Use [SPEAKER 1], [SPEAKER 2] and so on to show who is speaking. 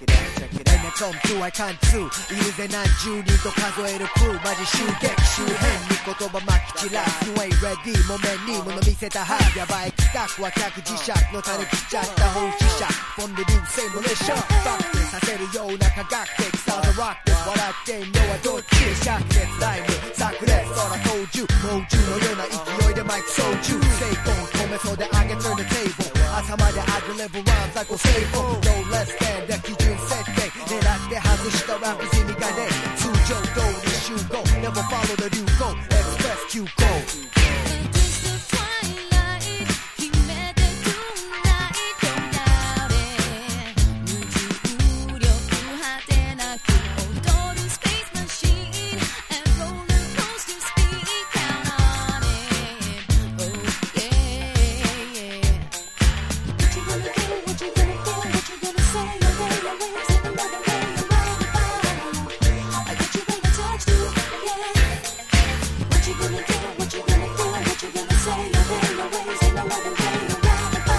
[SPEAKER 1] And I come through, I can't do いるぜ何十人と数えるクルーマジ襲撃周辺に言葉まき散らす You ain't ready 木綿に物見せたハイヤバい企画は客磁石の種切っちゃった本気者 From the new same militia バックさせるような科学的サウンドロックです笑ってんのはどっち灼熱ライム炸裂空操縦猛獣のような勢いでマイク操縦成功止めそうで上げ turn the table 朝まで I deliver rhymes like a stable No less than で基準設定狙って外したラップ意味がね通常通り集合 Never follow the 流行 Express Q go